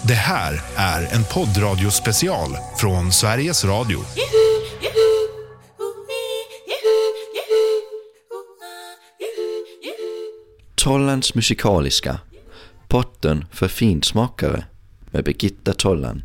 Det här är en poddradiospecial från Sveriges Radio. Tollans musikaliska, potten för finsmakare med Birgitta Tollan.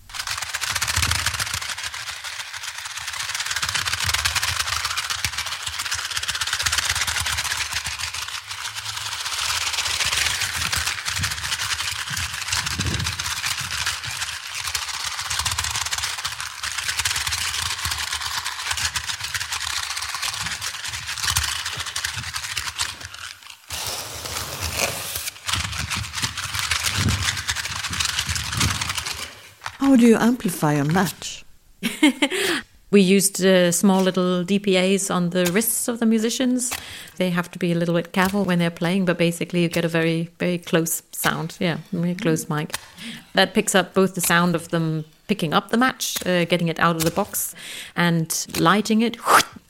How do you amplify a match? We used small little DPAs on the wrists of the musicians. They have to be a little bit careful when they're playing, but basically you get a very, very close sound. Yeah, very close mic. That picks up both the sound of them picking up the match, getting it out of the box, and lighting it.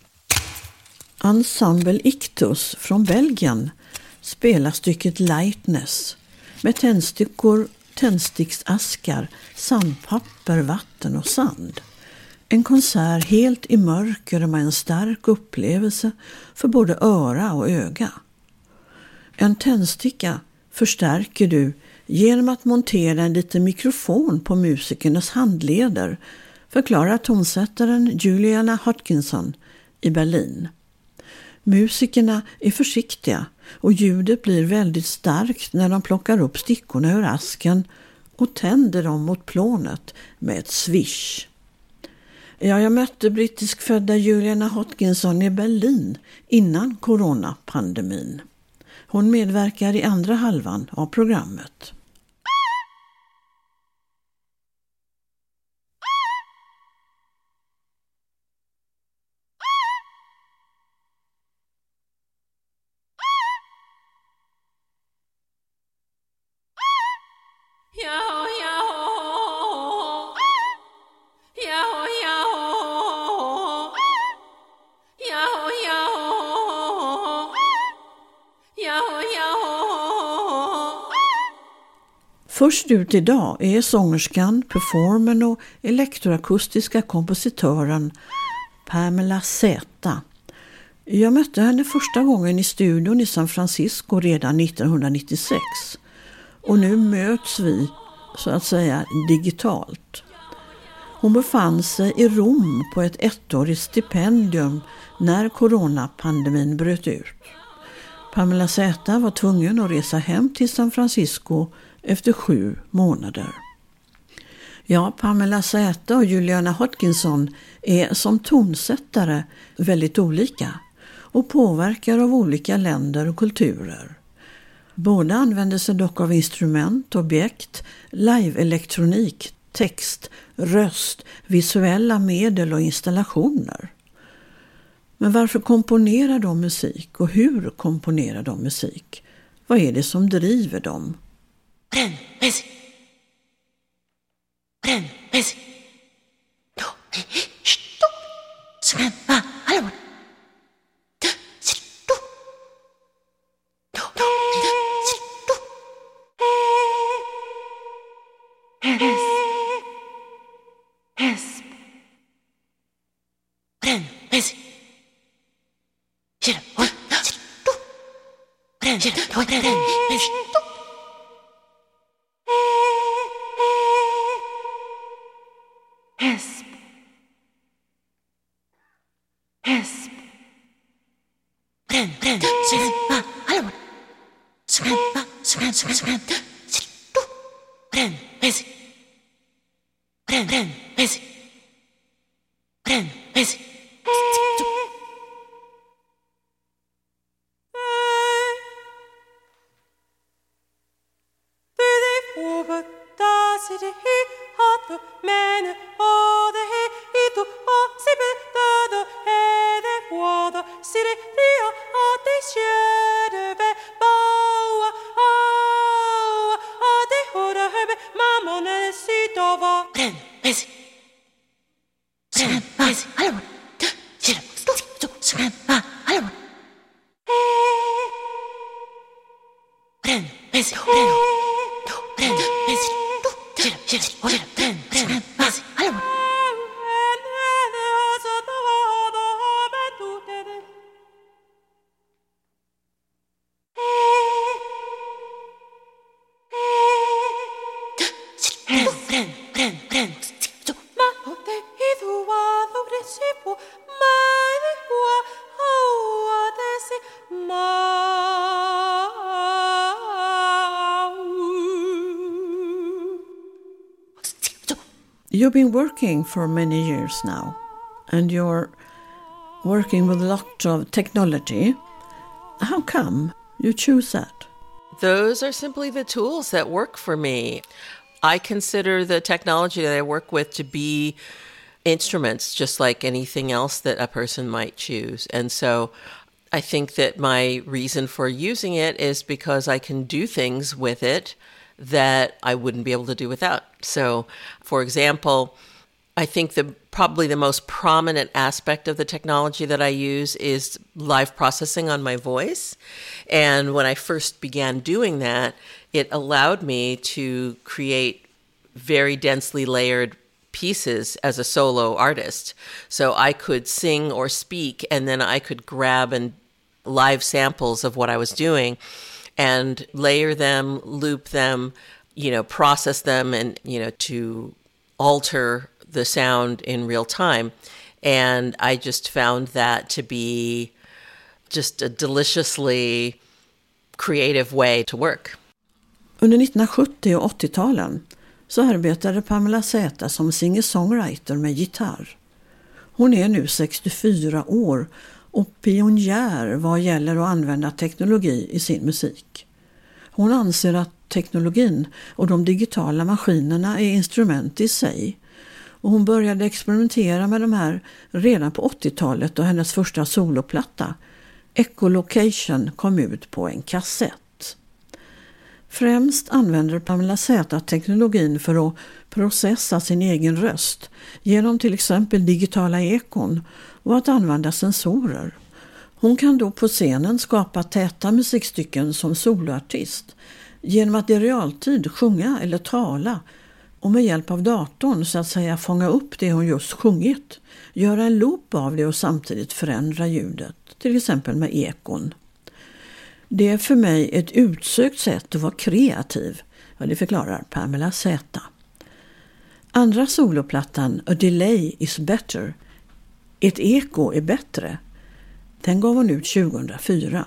Ensemble Ictus från Belgien spelar stycket Lightness med tändstickor, tändsticksaskar, sandpapper, vatten och sand. En konsert helt i mörker med en stark upplevelse för både öra och öga. En tändsticka förstärker du genom att montera en liten mikrofon på musikernas handleder, förklarar tonsättaren Juliana Hodgkinson i Berlin. Musikerna är försiktiga och ljudet blir väldigt starkt när de plockar upp stickorna ur asken och tänder dem mot plånet med ett swish. Ja, jag mötte brittiskfödda Juliana Hodgkinson i Berlin innan coronapandemin. Hon medverkar i andra halvan av programmet. Först ut idag är sångerskan, performern och elektroakustiska kompositören Pamela Zeta. Jag mötte henne första gången i studion i San Francisco redan 1996 och nu möts vi så att säga digitalt. Hon befann sig i Rom på ett ettårigt stipendium när coronapandemin bröt ut. Pamela Zeta var tvungen att resa hem till San Francisco efter 7 månader. Ja, Pamela Zeta och Juliana Hodgkinson är som tonsättare väldigt olika och påverkar av olika länder och kulturer. Båda använder sig dock av instrument, objekt, live-elektronik, text, röst, visuella medel och installationer. Men varför komponerar de musik och hur komponerar de musik? Vad är det som driver dem? You've been working for many years now, and you're working with a lot of technology. How come you choose that? Those are simply the tools that work for me. I consider the technology that I work with to be instruments, just like anything else that a person might choose. And so I think that my reason for using it is because I can do things with it that I wouldn't be able to do without. So, for example, I think probably the most prominent aspect of the technology that I use is live processing on my voice. And when I first began doing that, it allowed me to create very densely layered pieces as a solo artist. So I could sing or speak, and then I could grab and live samples of what I was doing and layer them, loop them, process them, and, to alter the sound in real time. And I just found that to be just a deliciously creative way to work. Under 1970- och 80-talen så arbetade Pamela Zäta som singer-songwriter med gitarr. Hon är nu 64 år och pionjär vad gäller att använda teknologi i sin musik. Hon anser att teknologin och de digitala maskinerna är instrument i sig. Och hon började experimentera med de här redan på 80-talet då hennes första soloplatta, Echolocation, kom ut på en kassett. Främst använder Pamela Zäta teknologin för att processa sin egen röst genom till exempel digitala ekon och att använda sensorer. Hon kan då på scenen skapa täta musikstycken som soloartist genom att i realtid sjunga eller tala och med hjälp av datorn så att säga fånga upp det hon just sjungit, göra en loop av det och samtidigt förändra ljudet, till exempel med ekon. Det är för mig ett utsökt sätt att vara kreativ, det förklarar Pamela Zäta. Andra soloplattan, A Delay is Better, ett eko är bättre, den gav hon ut 2004.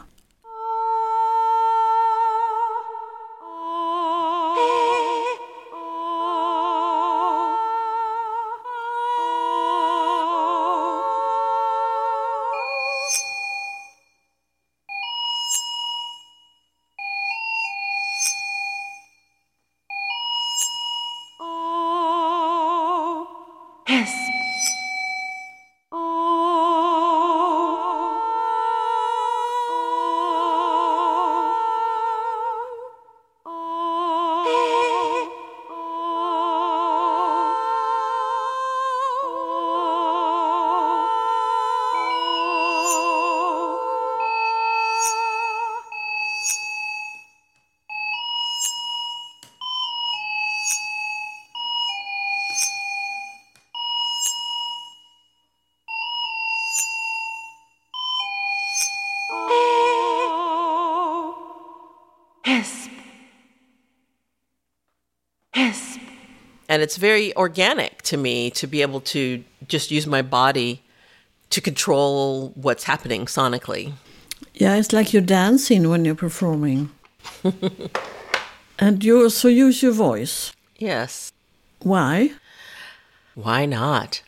And it's very organic to me to be able to just use my body to control what's happening sonically. Yeah, it's like you're dancing when you're performing. And you also use your voice. Yes. Why? Why not?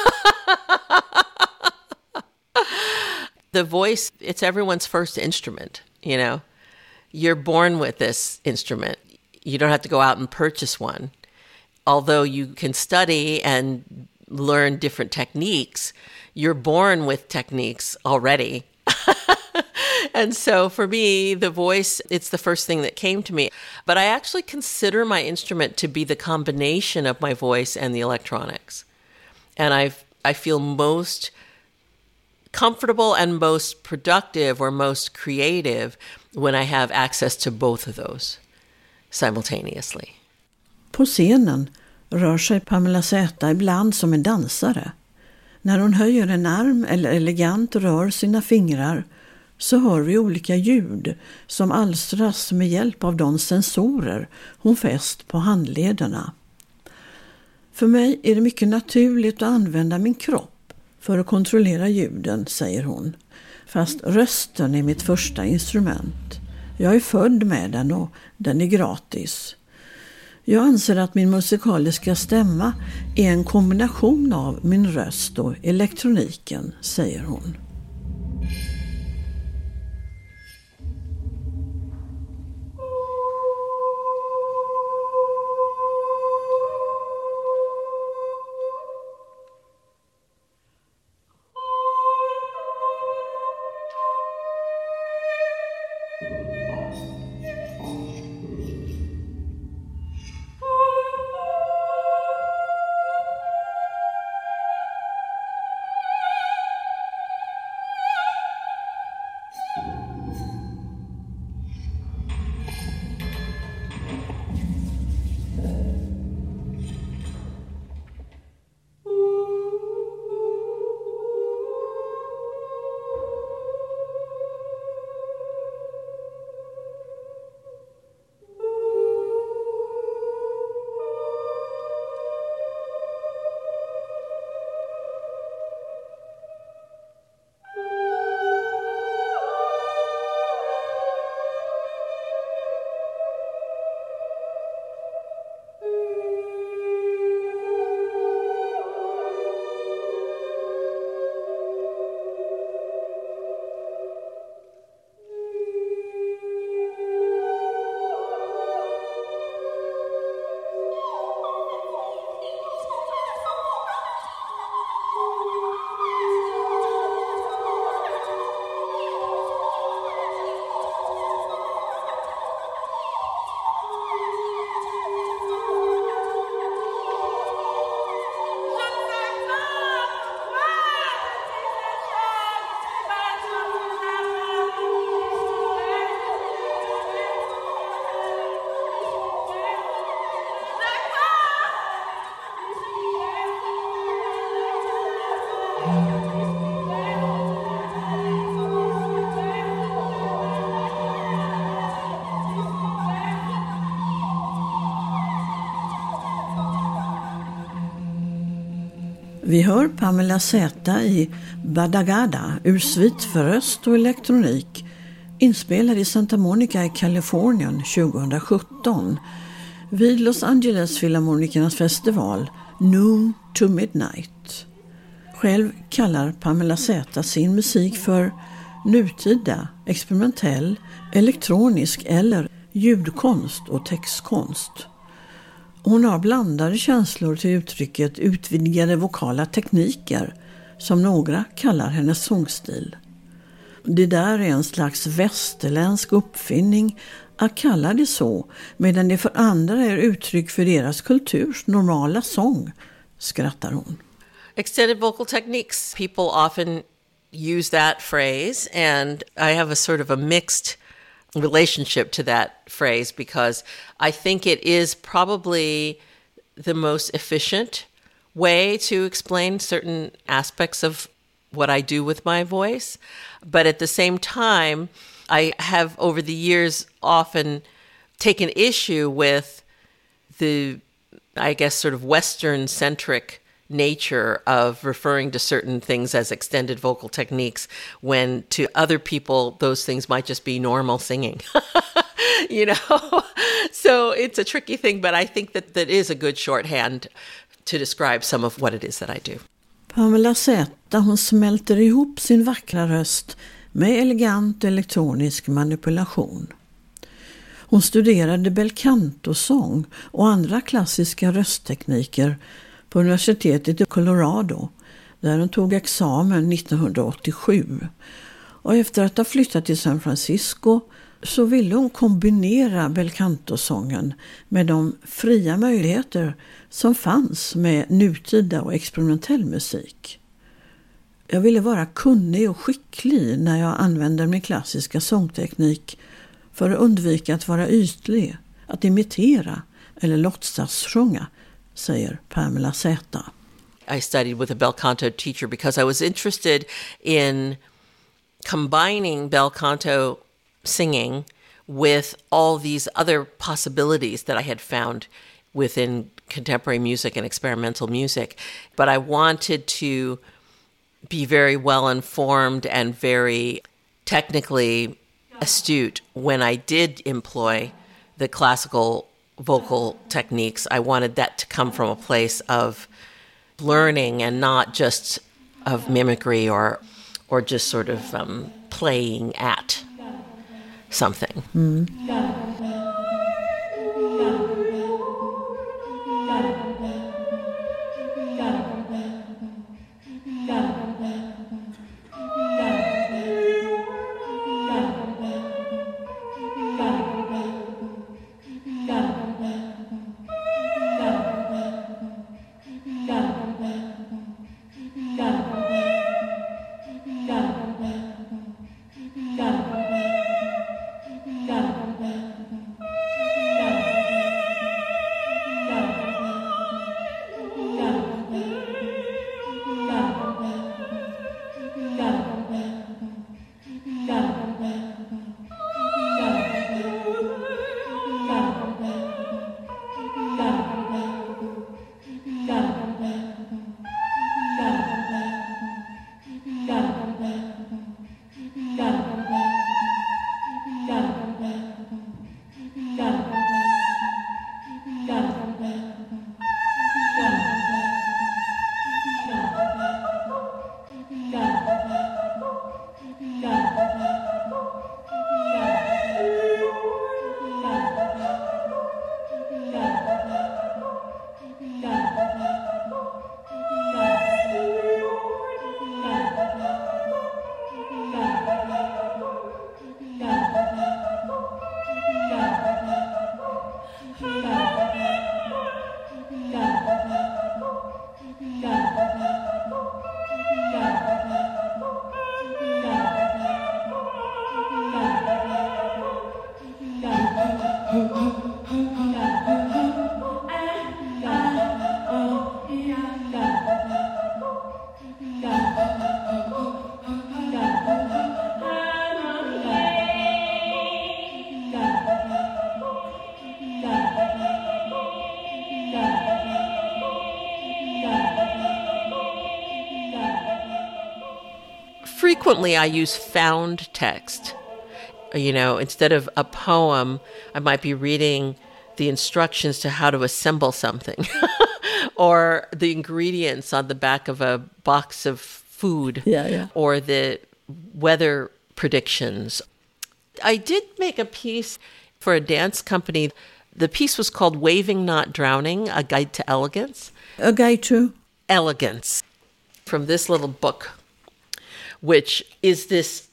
The voice, it's everyone's first instrument, you know. You're born with this instrument. You don't have to go out and purchase one. Although you can study and learn different techniques, you're born with techniques already. And so for me, the voice, it's the first thing that came to me. But I actually consider my instrument to be the combination of my voice and the electronics. And I feel most comfortable and most productive or most creative when I have access to both of those simultaneously. På scenen rör sig Pamela Zäta ibland som en dansare. När hon höjer en arm eller elegant rör sina fingrar så hör vi olika ljud som alstras med hjälp av de sensorer hon fäst på handlederna. För mig är det mycket naturligt att använda min kropp för att kontrollera ljuden, säger hon. Fast rösten är mitt första instrument. Jag är född med den och den är gratis. Jag anser att min musikaliska stämma är en kombination av min röst och elektroniken, säger hon. Vi hör Pamela Zäta i Badagada ur svit för röst och elektronik, inspelad i Santa Monica i Kalifornien 2017 vid Los Angeles Filharmonikernas festival Noon to Midnight. Själv kallar Pamela Zäta sin musik för nutida, experimentell, elektronisk eller ljudkonst och textkonst. Hon har blandade känslor till uttrycket utvidgade vokala tekniker, som några kallar hennes sångstil. Det där är en slags västerländsk uppfinning att kalla det så, medan det för andra är uttryck för deras kulturs normala sång, skrattar hon. Extended vocal techniques. People often use that phrase, and I have a sort of a mixed relationship to that phrase because I think it is probably the most efficient way to explain certain aspects of what I do with my voice. But at the same time, I have over the years often taken issue with the, I guess, sort of Western-centric nature of referring to certain things as extended vocal techniques when to other people those things might just be normal singing. You know? So it's a tricky thing, but I think that is a good shorthand to describe some of what it is that I do. Pamela Zäta, hon smälter ihop sin vackra röst med elegant elektronisk manipulation. Hon studerade bel canto-sång och andra klassiska rösttekniker på universitetet i Colorado, där hon tog examen 1987. Och efter att ha flyttat till San Francisco så ville hon kombinera bel canto-sången med de fria möjligheter som fanns med nutida och experimentell musik. Jag ville vara kunnig och skicklig när jag använde min klassiska sångteknik för att undvika att vara ytlig, att imitera, eller låtsassjunga, säger Pamela Zeta. I studied with a bel canto teacher because I was interested in combining bel canto singing with all these other possibilities that I had found within contemporary music and experimental music. But I wanted to be very well informed and very technically astute when I did employ the classical vocal techniques. I wanted that to come from a place of learning and not just of mimicry or just sort of playing at something. Frequently, I use found text. You know, instead of a poem, I might be reading the instructions to how to assemble something or the ingredients on the back of a box of food or the weather predictions. I did make a piece for a dance company. The piece was called Waving Not Drowning, A Guide to Elegance. A Guide to? Elegance. From this little book, which is this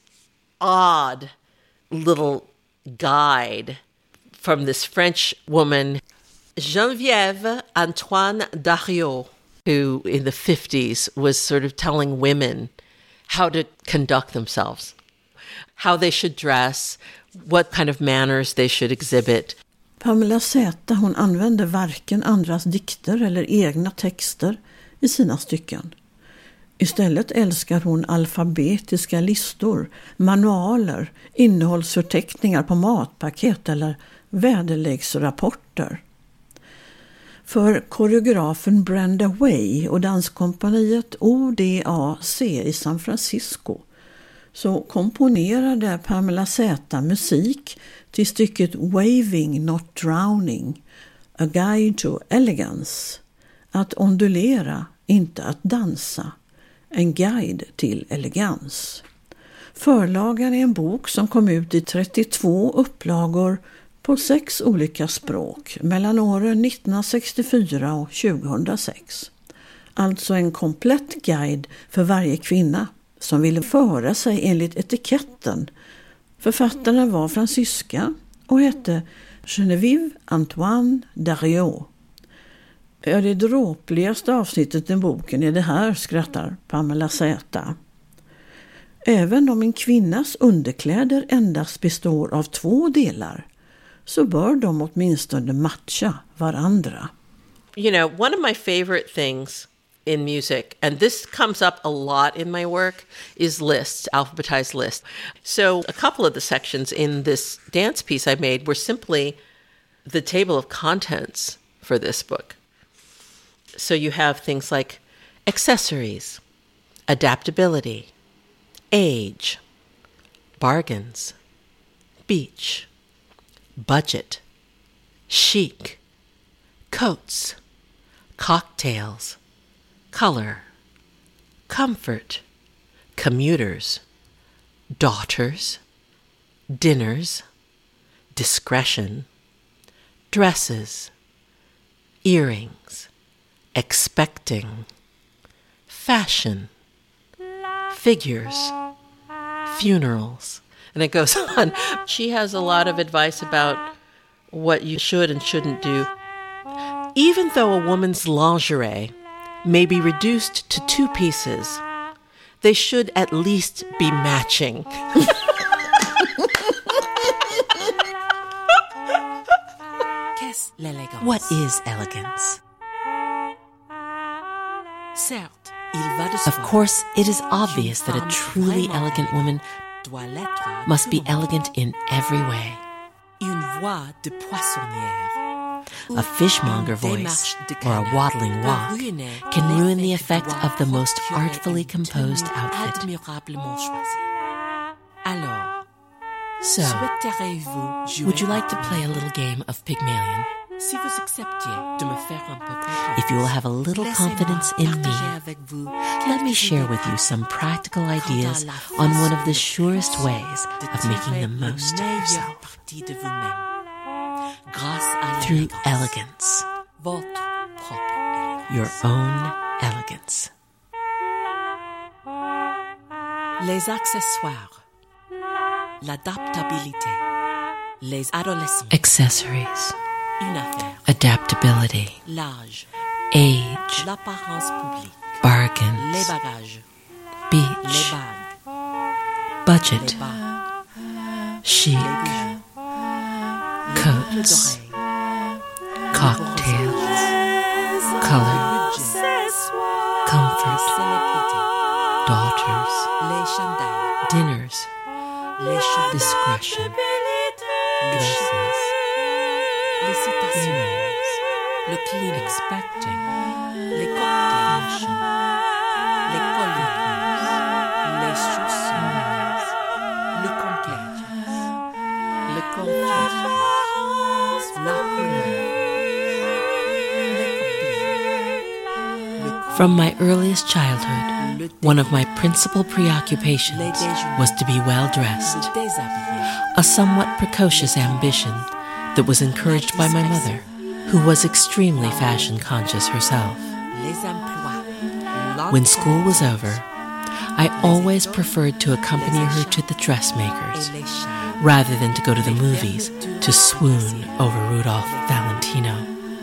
odd little guide from this French woman, Geneviève Antoine Dariot, who in the 50s was sort of telling women how to conduct themselves, how they should dress, what kind of manners they should exhibit. Pamela Zeta, hon använder varken andras dikter eller egna texter i sina stycken. Istället älskar hon alfabetiska listor, manualer, innehållsförteckningar på matpaket eller väderleksrapporter. För koreografen Brenda Way och danskompaniet ODAC i San Francisco så komponerade Pamela Zeta musik till stycket Waving Not Drowning, A Guide to Elegance, att ondulera, inte att dansa. En guide till elegans. Förlagan är en bok som kom ut i 32 upplagor på 6 olika språk mellan åren 1964 och 2006. Alltså en komplett guide för varje kvinna som ville föra sig enligt etiketten. Författaren var fransyska och hette Geneviève Antoine Dariot. Ja, det dråpligaste avsnittet i boken är det här, skrattar Pamela Zeta. Även om en kvinnas underkläder endast består av 2 delar så bör de åtminstone matcha varandra. You know, one of my favorite things in music, and this comes up a lot in my work, is lists, alphabetized lists. So a couple of the sections in this dance piece I made were simply the table of contents for this book. So you have things like accessories, adaptability, age, bargains, beach, budget, chic, coats, cocktails, color, comfort, commuters, daughters, dinners, discretion, dresses, earrings, expecting, fashion, figures, funerals. And it goes on. She has a lot of advice about what you should and shouldn't do. Even though a woman's lingerie may be reduced to 2 pieces, they should at least be matching. What is elegance? Of course, it is obvious that a truly elegant woman must be elegant in every way. A fishmonger voice or a waddling walk can ruin the effect of the most artfully composed outfit. So, would you like to play a little game of Pygmalion? If you will have a little confidence in me, let me share with you some practical ideas on one of the surest ways of making the most of yourself. Through elegance. Your own elegance. Les accessoires. L'adaptabilité. Les adolescents. Accessories. Adaptability. L'âge. Age. L'apparence publique. Bargains. Les bagages. Beach. Les bagues. Budget. Chic. Coats. Cocktails. Color. Comfort. Daughters. Dinners. Discretion. Dresses. Earrings. Expecting. Les cocktails. Les colliers. Les chaussures. Le complet. Le contraste. La couleur. From my earliest childhood, one of my principal preoccupations was to be well dressed. A somewhat precocious ambition that was encouraged by my mother, who was extremely fashion conscious herself. When school was over, I always preferred to accompany her to the dressmakers, rather than to go to the movies to swoon over Rudolph Valentino.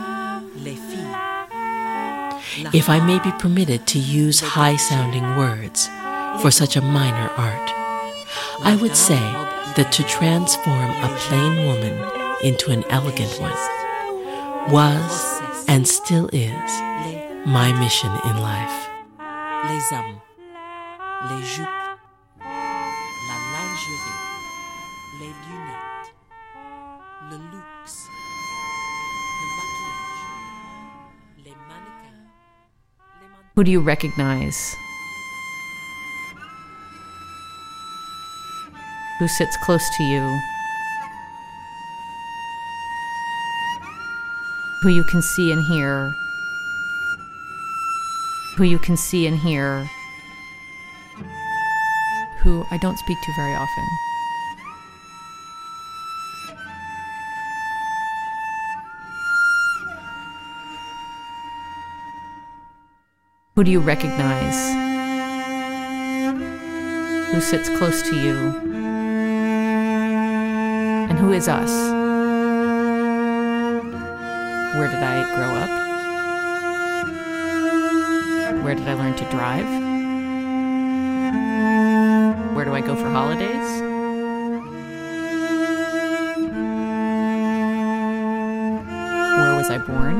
If I may be permitted to use high-sounding words for such a minor art, I would say that to transform a plain woman into an elegant one was and still is my mission in life. Les hommes, les jupes, la lingerie, les lunettes, le luxe, le maquillage, les mannequins. Who do you recognize? Who sits close to you? Who you can see and hear? Who you can see and hear? Who I don't speak to very often. Who do you recognize? Who sits close to you? And who is us? Where did I grow up? Where did I learn to drive? Where do I go for holidays? was I born?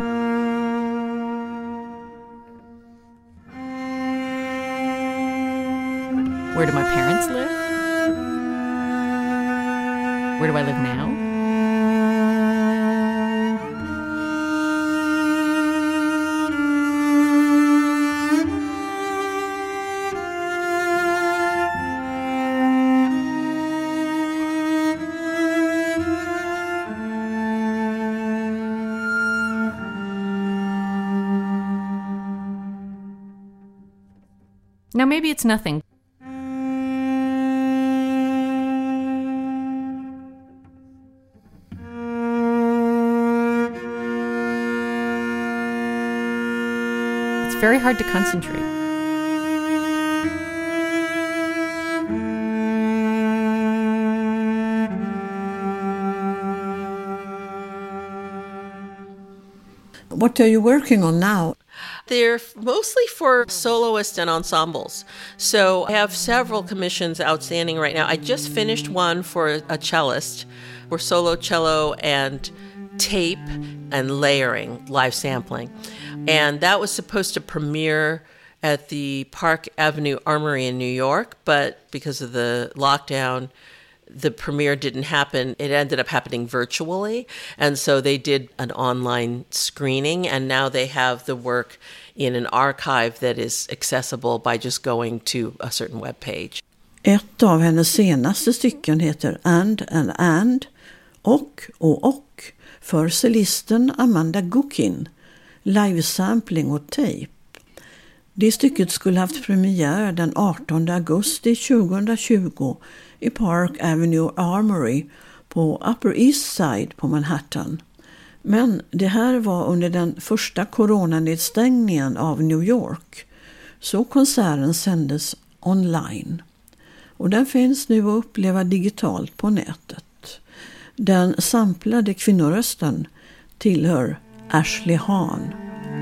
Where do my parents live? Where do I live now? Now, maybe it's nothing. It's very hard to concentrate. What are you working on now? They're mostly for soloists and ensembles. So I have several commissions outstanding right now. I just finished one for a cellist, for solo cello and tape and layering, live sampling. And that was supposed to premiere at the Park Avenue Armory in New York, but because of the lockdown, the premiere didn't happen. It ended up happening virtually. And so they did an online screening, and now they have the work in an archive that is accessible by just going to a certain web page. Ett av hennes senaste stycken heter And och för cellisten Amanda Gukin, livesampling och tape. Det stycket skulle haft premiär den 18 augusti 2020 i Park Avenue Armory på Upper East Side på Manhattan. Men det här var under den första coronanedstängningen av New York, så konserten sändes online. Och den finns nu att uppleva digitalt på nätet. Den samplade kvinnorösten tillhör Ashley Hahn.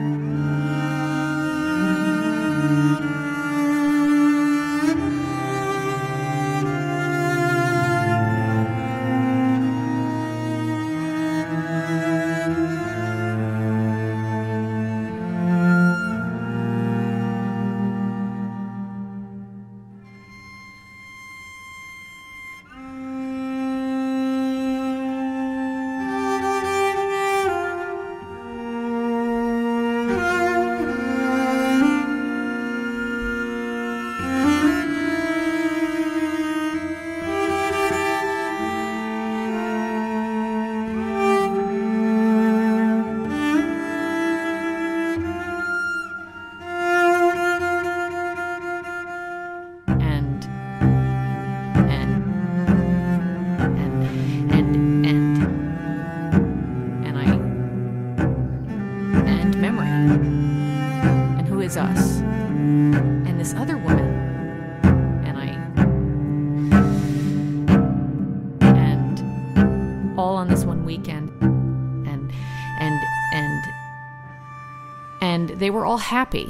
Us and this other woman and all on this one weekend and they were all happy.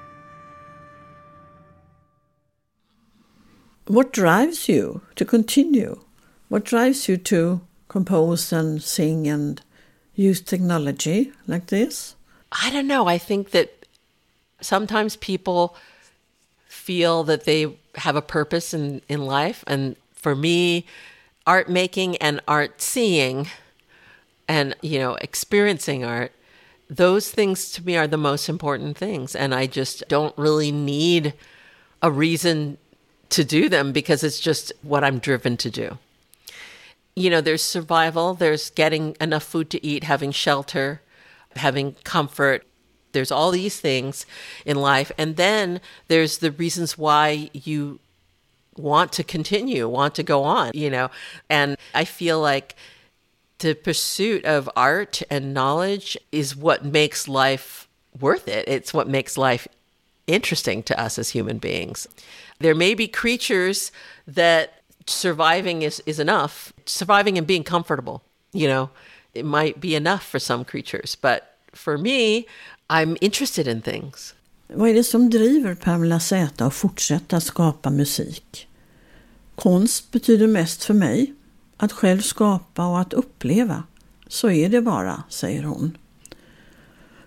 What drives you to continue? What drives you to compose and sing and use technology like this? I don't know. I think that sometimes people feel that they have a purpose in life. And for me, art making and art seeing and, experiencing art, those things to me are the most important things. And I just don't really need a reason to do them because it's just what I'm driven to do. There's survival, there's getting enough food to eat, having shelter, having comfort. There's all these things in life. And then there's the reasons why you want to continue, want to go on, And I feel like the pursuit of art and knowledge is what makes life worth it. It's what makes life interesting to us as human beings. There may be creatures that surviving is enough. Surviving and being comfortable, it might be enough for some creatures. But for me, I'm interested in things. Vad är det som driver Pamela Zäta att fortsätta skapa musik? Konst betyder mest för mig. Att själv skapa och att uppleva. Så är det bara, säger hon.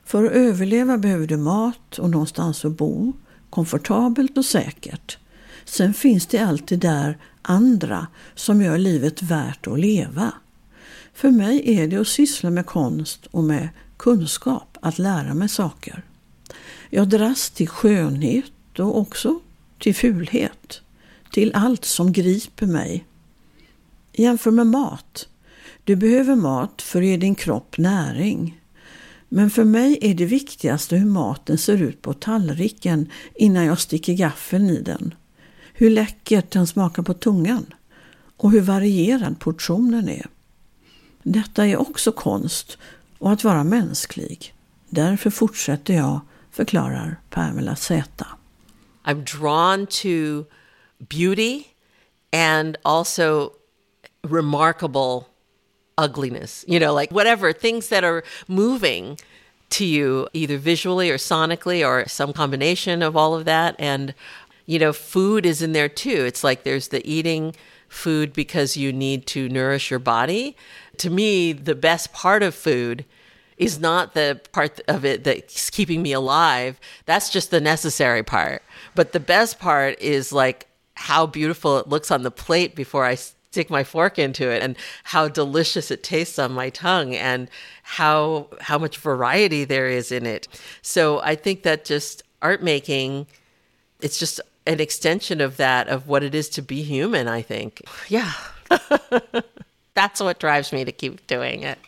För att överleva behöver du mat och någonstans att bo, komfortabelt och säkert. Sen finns det alltid där andra som gör livet värt att leva. För mig är det att syssla med konst och med kunskap, att lära mig saker. Jag dras till skönhet och också till fulhet, till allt som griper mig. Jämför med mat. Du behöver mat för att ge din kropp näring. Men för mig är det viktigaste hur maten ser ut på tallriken innan jag sticker gaffeln i den. Hur läckert den smakar på tungan och hur varierad portionen är. Detta är också konst och att vara mänsklig. Därför fortsätter jag, förklarar Pamela Z. I'm drawn to beauty and also remarkable ugliness, like whatever, things that are moving to you either visually or sonically or some combination of all of that. And, food is in there too. It's like there's the eating food because you need to nourish your body. To me, the best part of food is not the part of it that's keeping me alive. That's just the necessary part. But the best part is like how beautiful it looks on the plate before I stick my fork into it, and how delicious it tastes on my tongue, and how much variety there is in it. So I think that just art making, it's just an extension of that, of what it is to be human, I think. Yeah. That's what drives me to keep doing it.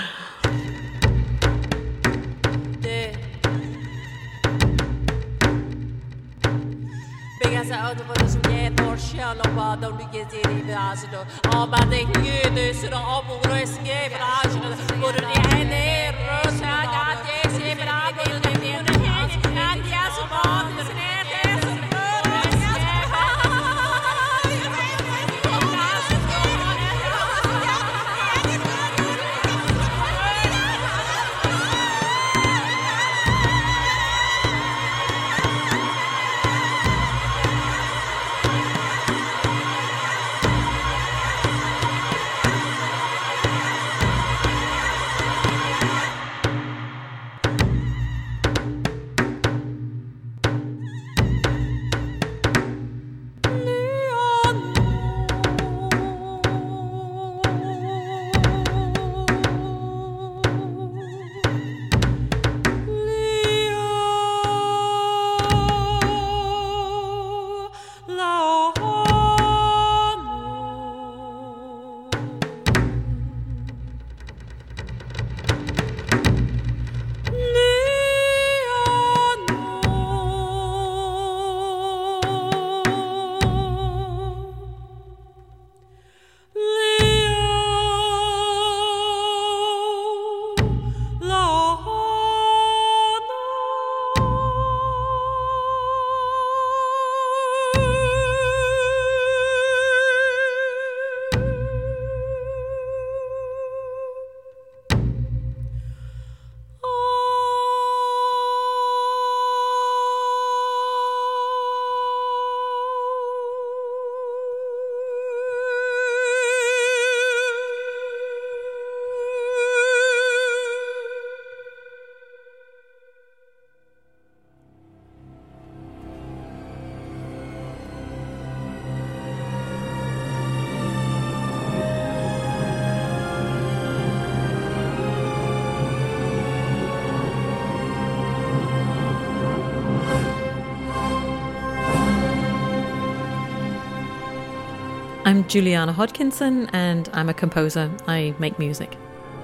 I'm Juliana Hodkinson, and I'm a composer. I make music.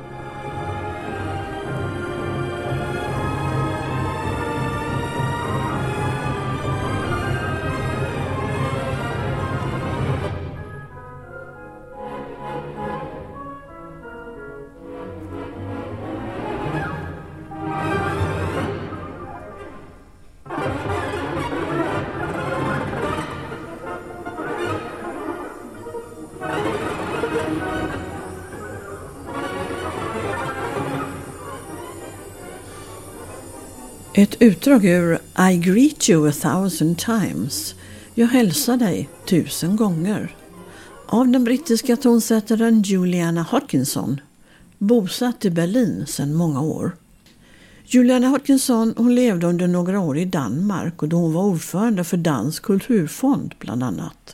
Ett utdrag ur I greet you 1000 times. Jag hälsar dig 1000 gånger. Av den brittiska tonsättaren Juliana Hodkinson, bosatt i Berlin sedan många år. Juliana Hodgkinson, hon levde under några år i Danmark och då hon var ordförande för Dansk kulturfond bland annat.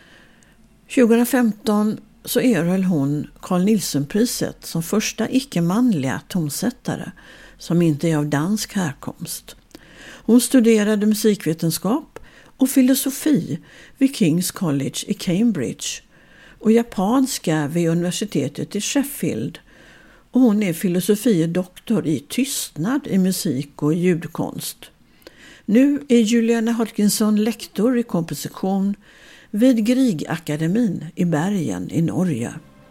2015 så erhöll hon Carl Nielsen-priset som första icke-manliga tonsättare som inte är av dansk härkomst. Hon studerade musikvetenskap och filosofi vid King's College i Cambridge och japanska vid universitetet i Sheffield. Och hon är filosofie-doktor i tystnad i musik och ljudkonst. Nu är Juliana Hodgkinson lektor i komposition vid Griegakademin i Bergen i Norge.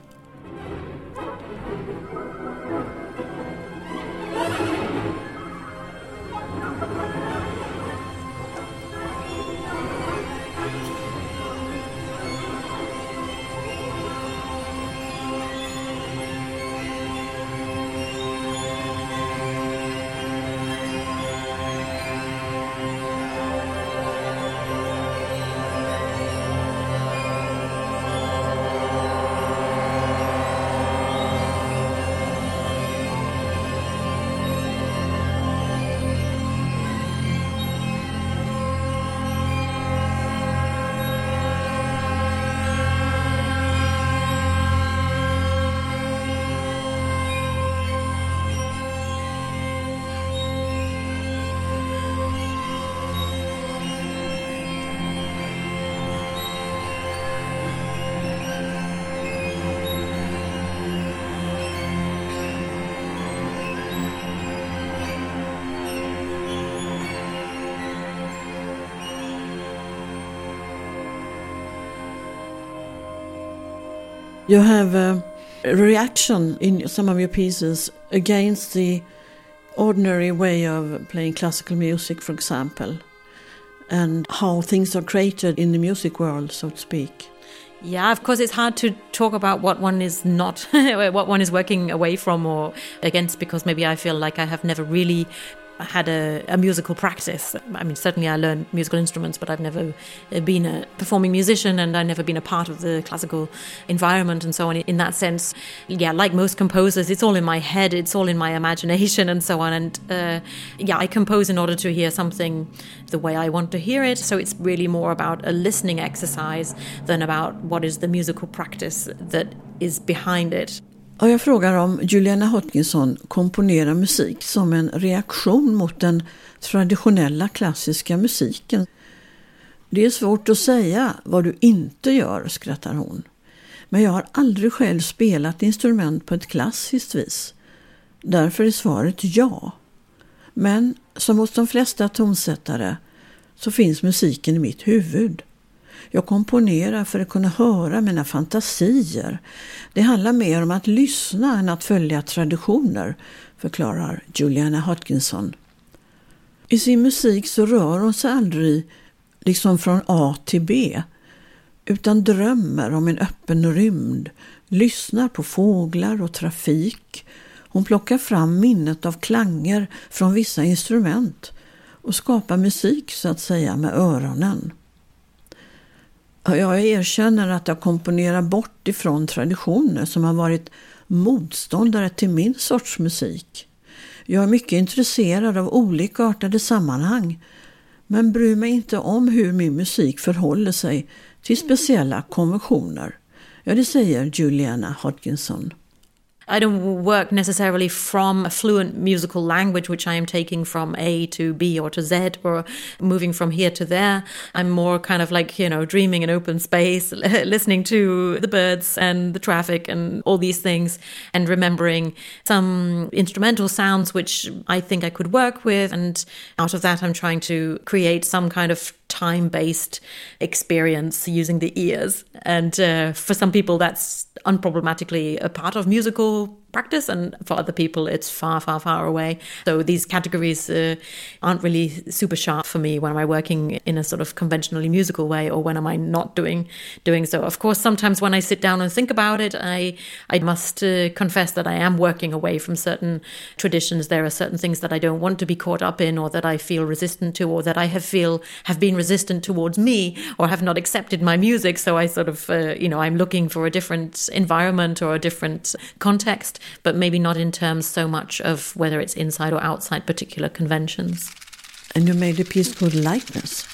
You have a reaction in some of your pieces against the ordinary way of playing classical music, for example, and how things are created in the music world, so to speak. Yeah, of course, it's hard to talk about what one is not, what one is working away from or against, because maybe I feel like I have never really had a musical practice. I mean, certainly I learned musical instruments, but I've never been a performing musician and I've never been a part of the classical environment and so on. In that sense, yeah, like most composers, it's all in my head, it's all in my imagination and so on. And yeah, I compose in order to hear something the way I want to hear it. So it's really more about a listening exercise than about what is the musical practice that is behind it. Och jag frågar om Juliana Hodgkinson komponerar musik som en reaktion mot den traditionella klassiska musiken. Det är svårt att säga vad du inte gör, skrattar hon. Men jag har aldrig själv spelat instrument på ett klassiskt vis. Därför är svaret ja. Men som hos de flesta tonsättare så finns musiken i mitt huvud. Jag komponerar för att kunna höra mina fantasier. Det handlar mer om att lyssna än att följa traditioner, förklarar Juliana Hodgkinson. I sin musik så rör hon sig aldrig liksom från A till B, utan drömmer om en öppen rymd, lyssnar på fåglar och trafik. Hon plockar fram minnet av klanger från vissa instrument och skapar musik så att säga med öronen. Jag erkänner att jag komponerar bort ifrån traditioner som har varit motståndare till min sorts musik. Jag är mycket intresserad av olika artade sammanhang, men bryr mig inte om hur min musik förhåller sig till speciella konventioner. Ja, det säger Juliana Hodgkinson. I don't work necessarily from a fluent musical language, which I am taking from A to B or to Z or moving from here to there. I'm more kind of like, you know, dreaming in open space, listening to the birds and the traffic and all these things and remembering some instrumental sounds which I think I could work with. And out of that, I'm trying to create some kind of time-based experience using the ears. And for some people, that's unproblematically a part of musical practice, and for other people it's far, far, far away. So these categories aren't really super sharp for me when am I working in a sort of conventionally musical way or when am I not doing so. Of course, sometimes when I sit down and think about it, I must confess that I am working away from certain traditions. There are certain things that I don't want to be caught up in or that I feel resistant to or that I have been resistant towards me or have not accepted my music. So I sort of, I'm looking for a different environment or a different context. but maybe not in terms so much of whether it's inside or outside particular conventions. And you made a piece called Lightness.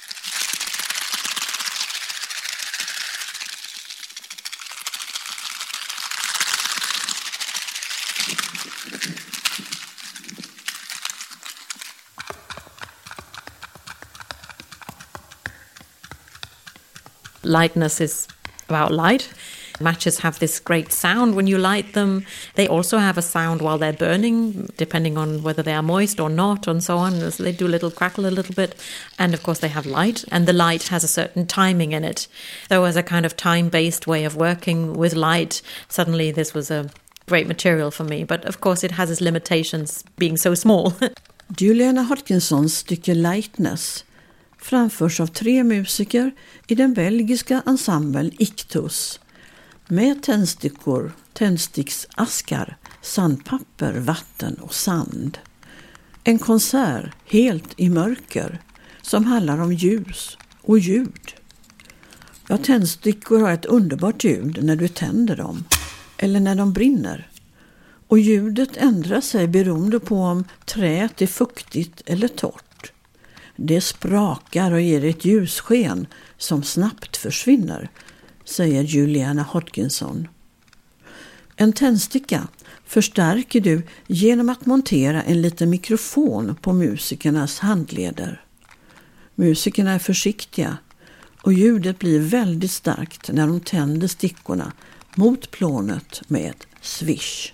Lightness is about light. Matches have this great sound when you light them. They also have a sound while they're burning, depending on whether they are moist or not, and so on. So they do a little crackle a little bit. And of course they have light, and the light has a certain timing in it. So as a kind of time-based way of working with light, suddenly this was a great material for me. But of course it has its limitations being so small. Juliana Hodkinsons stycke Lightness framförs av 3 musiker i den belgiska ensemblen Ictus med tändstickor, tändsticksaskar, sandpapper, vatten och sand. En konsert helt i mörker som handlar om ljus och ljud. Ja, tändstickor har ett underbart ljud när du tänder dem eller när de brinner. Och ljudet ändrar sig beroende på om träet är fuktigt eller torrt. Det sprakar och ger ett ljussken som snabbt försvinner, säger Juliana Hodkinson. En tändsticka förstärker du genom att montera en liten mikrofon på musikernas handleder. Musikerna är försiktiga och ljudet blir väldigt starkt när de tänder stickorna mot plånet med swish.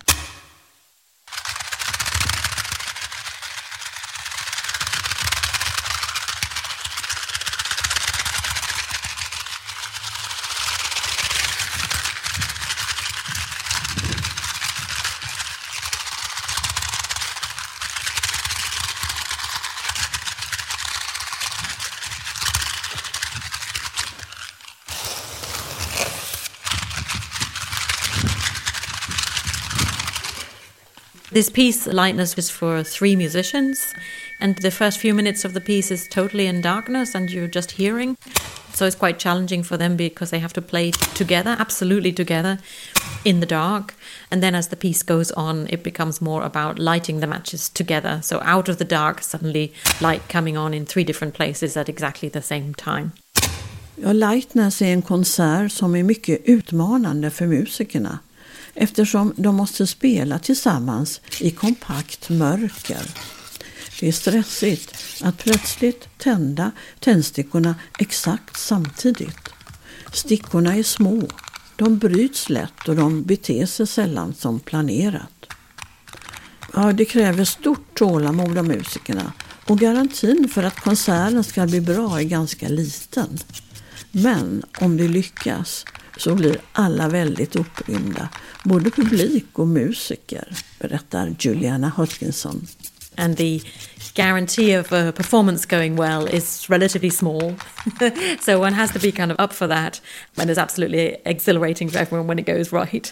This piece, Lightness, is for 3 musicians, and the first few minutes of the piece is totally in darkness and you're just hearing. So it's quite challenging for them because they have to play together, absolutely together, in the dark. And then as the piece goes on, it becomes more about lighting the matches together. So out of the dark, suddenly light coming on in 3 different places at exactly the same time. Ja, Lightness är en konsert som är mycket utmanande för musikerna, eftersom de måste spela tillsammans i kompakt mörker. Det är stressigt att plötsligt tända tändstickorna exakt samtidigt. Stickorna är små, de bryts lätt och de beter sig sällan som planerat. Ja, det kräver stort tålamod av musikerna och garantin för att konserten ska bli bra är ganska liten. Men om det lyckas så blir alla väldigt upprymda, både publik och musiker, berättar Juliana Hodkinson. And the guarantee of a performance going well is relatively small. So one has to be kind of up for that. And it's absolutely exhilarating for everyone when it goes right.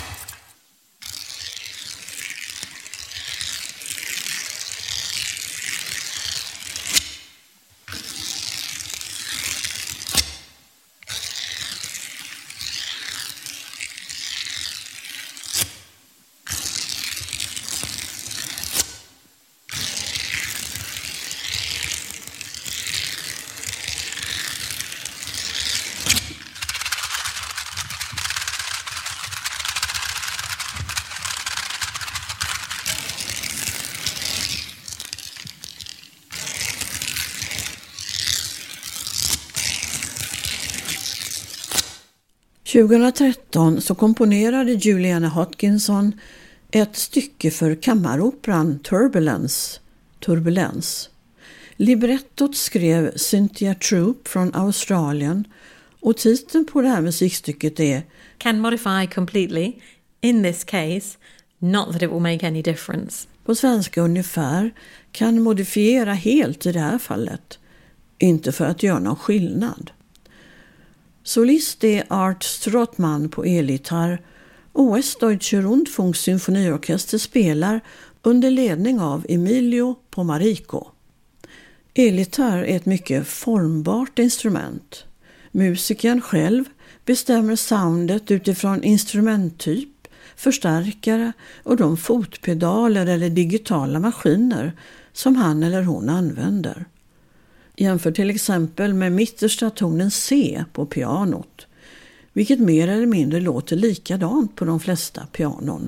År 2013 så komponerade Juliana Hodkinson ett stycke för kammaroperan Turbulence. Librettot skrev Cynthia Troop från Australien och titeln på det här musikstycket är Can modify completely, in this case, not that it will make any difference. På svenska ungefär, kan modifiera helt i det här fallet, inte för att göra någon skillnad. Solist är Art Strothmann på elgitarr och Westdeutsche Rundfunksymfoniorkester spelar under ledning av Emilio Pomarico. Elgitarr är ett mycket formbart instrument. Musikern själv bestämmer soundet utifrån instrumenttyp, förstärkare och de fotpedaler eller digitala maskiner som han eller hon använder. Jämför till exempel med mittersta tonen C på pianot, vilket mer eller mindre låter likadant på de flesta pianon.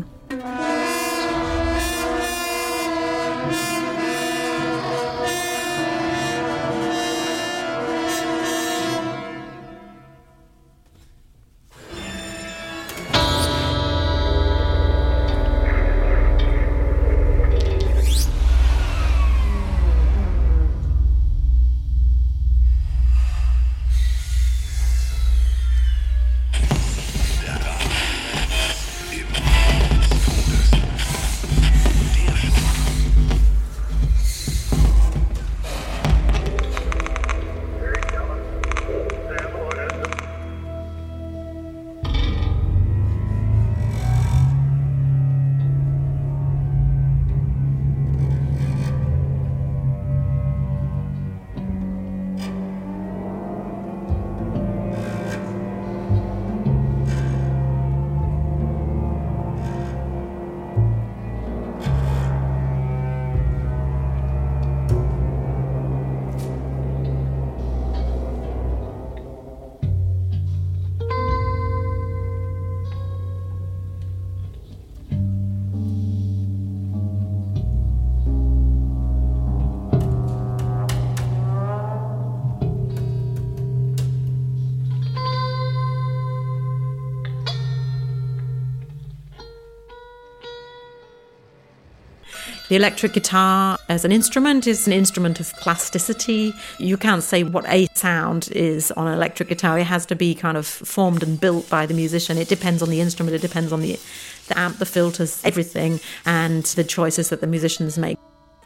The electric guitar as an instrument is an instrument of plasticity. You can't say what a sound is on an electric guitar. It has to be kind of formed and built by the musician. It depends on the instrument, it depends on the amp, the filters, everything, and the choices that the musicians make.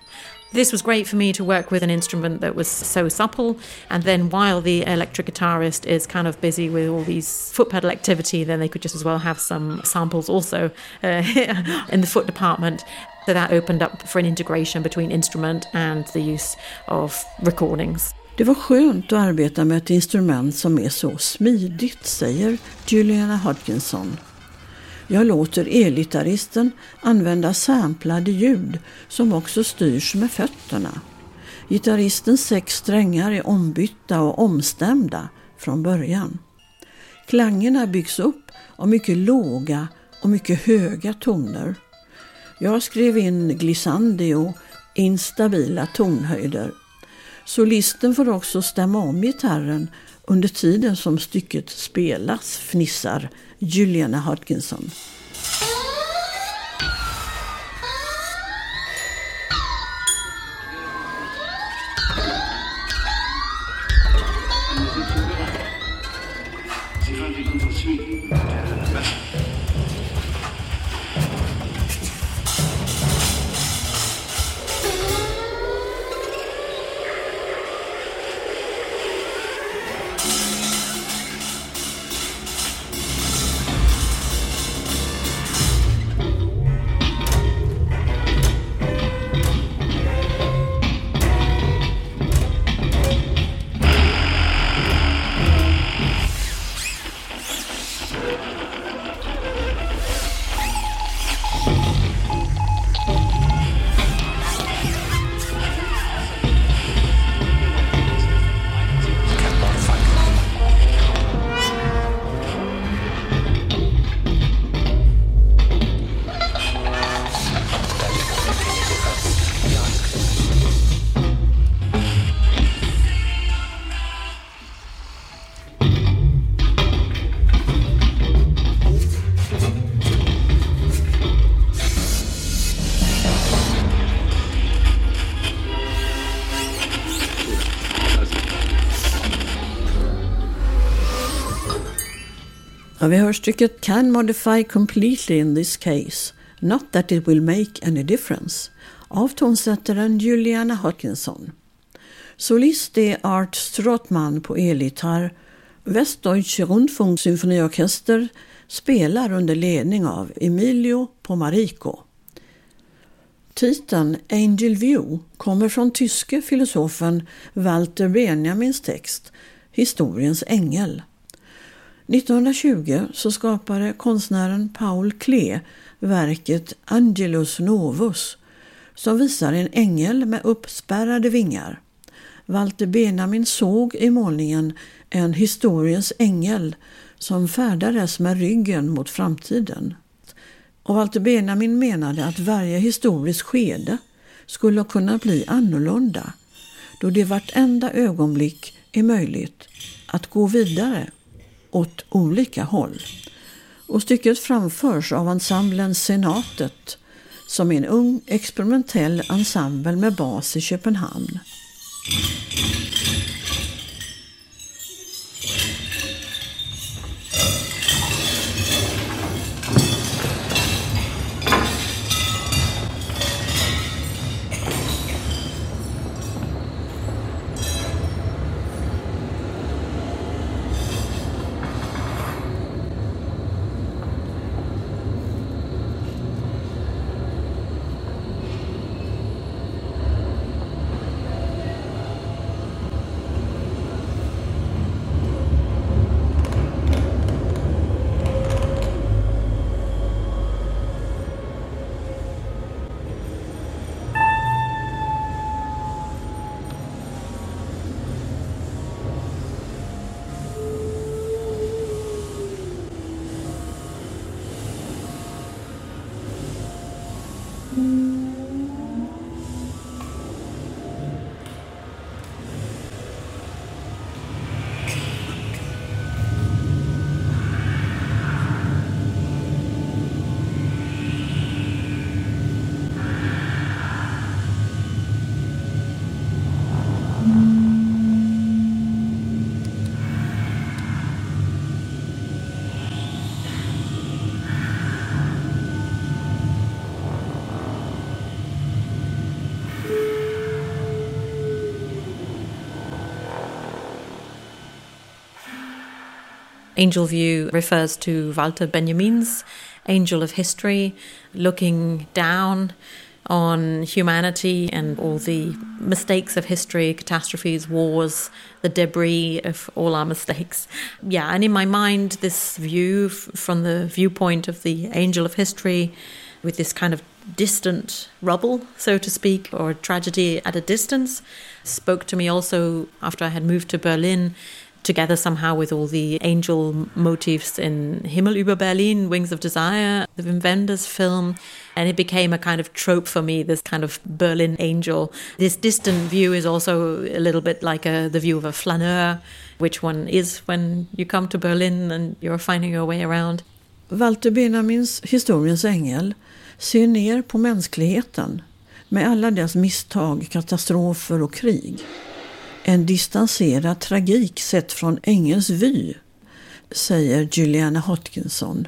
This was great for me to work with an instrument that was so supple, and then while the electric guitarist is kind of busy with all these foot pedal activity, then they could just as well have some samples also in the foot department. So that opened up for an integration between instrument and the use of recordings. Det var skönt att arbeta med ett instrument som är så smidigt, säger Juliana Hodgkinson. Jag låter elgitarristen använda samplade ljud som också styrs med fötterna. Gitarristens 6 strängar är ombytta och omstämda från början. Klangerna byggs upp av mycket låga och mycket höga toner. Jag skrev in glissandi och instabila tonhöjder. Solisten får också stämma om gitarren under tiden som stycket spelas, fnissar Juliana Hodgkinson. Ja, vi hör stycket can modify completely in this case, not that it will make any difference, av tonsättaren Juliana Hodgkinson. Solist är Art Strothmann på elgitarr. Westdeutsche Rundfunksymfoniorkester spelar under ledning av Emilio Pomarico. Titeln Angel View kommer från tyske filosofen Walter Benjamins text Historiens ängel. 1920 så skapade konstnären Paul Klee verket Angelus Novus som visar en ängel med uppspärrade vingar. Walter Benjamin såg i målningen en historiens ängel som färdades med ryggen mot framtiden. Och Walter Benjamin menade att varje historiskt skede skulle kunna bli annorlunda, då det vartenda ögonblick är möjligt att gå vidare åt olika håll. Och stycket framförs av ensemblen Senatet, som är en ung experimentell ensemble med bas i Köpenhamn. Angel view refers to Walter Benjamin's Angel of History, looking down on humanity and all the mistakes of history, catastrophes, wars, the debris of all our mistakes. Yeah, and in my mind, this view from the viewpoint of the Angel of History, with this kind of distant rubble, so to speak, or tragedy at a distance, spoke to me also after I had moved to Berlin, together somehow with all the angel motifs in Himmel über Berlin, Wings of Desire, the Wim Wenders film. And it became a kind of trope for me, this kind of Berlin angel. This distant view is also a little bit like the view of a flaneur, which one is when you come to Berlin and you're finding your way around. Walter Benjamins Historiens ängel ser ner på mänskligheten med alla dess misstag, katastrofer och krig. En distanserad tragik sett från ängelns vy, säger Juliana Hodgkinson.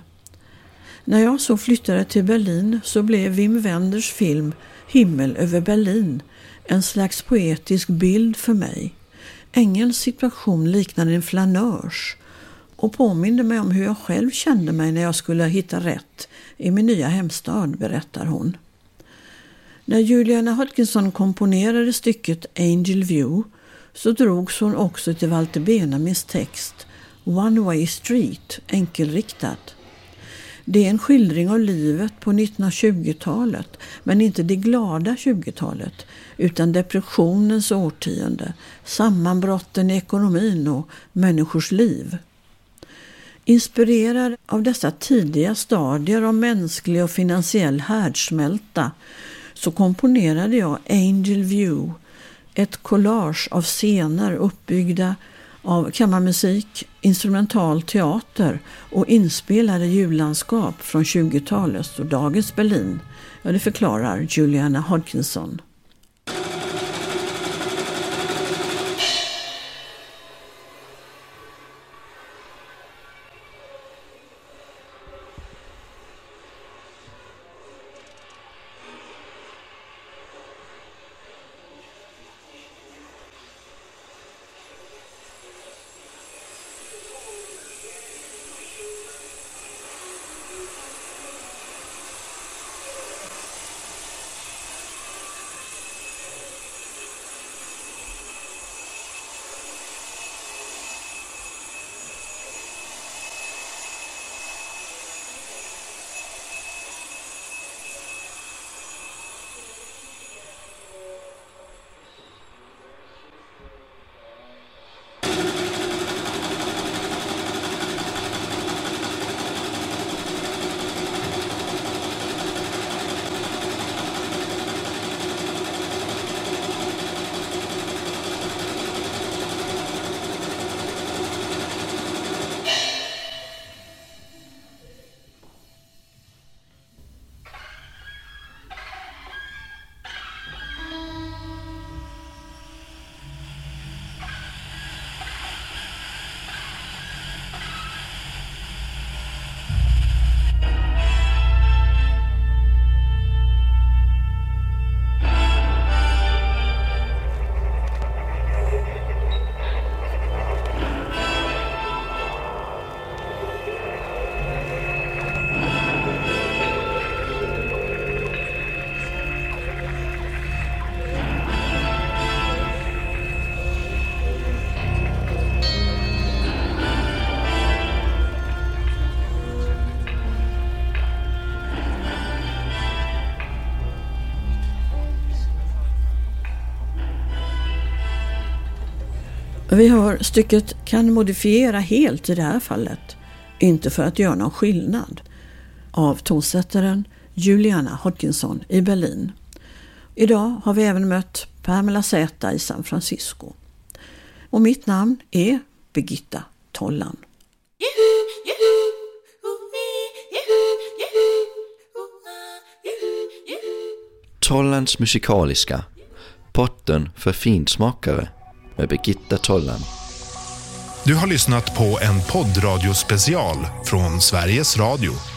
När jag så flyttade till Berlin så blev Wim Wenders film Himmel över Berlin en slags poetisk bild för mig. Ängelns situation liknade en flanörs och påminde mig om hur jag själv kände mig när jag skulle hitta rätt i min nya hemstad, berättar hon. När Juliana Hodgkinson komponerade stycket Angel View så drogs hon också till Walter Benjamins text One Way Street, enkelriktad. Det är en skildring av livet på 1920-talet, men inte det glada 20-talet, utan depressionens årtionde, sammanbrotten i ekonomin och människors liv. Inspirerad av dessa tidiga stadier av mänsklig och finansiell härdsmälta så komponerade jag Angel View, ett collage av scener uppbyggda av kammarmusik, instrumental teater och inspelade ljudlandskap från 20-talet och dagens Berlin. Ja, det förklarar Juliana Hodgkinson. Vi hör stycket kan modifiera helt i det här fallet, inte för att göra någon skillnad, av tonsättaren Juliana Hodgkinson i Berlin. Idag har vi även mött Pamela Zeta i San Francisco. Och mitt namn är Birgitta Tollan. Tollans musikaliska, potten för finsmakare med Birgitta Tollan. Du har lyssnat på en poddradiospecial från Sveriges Radio.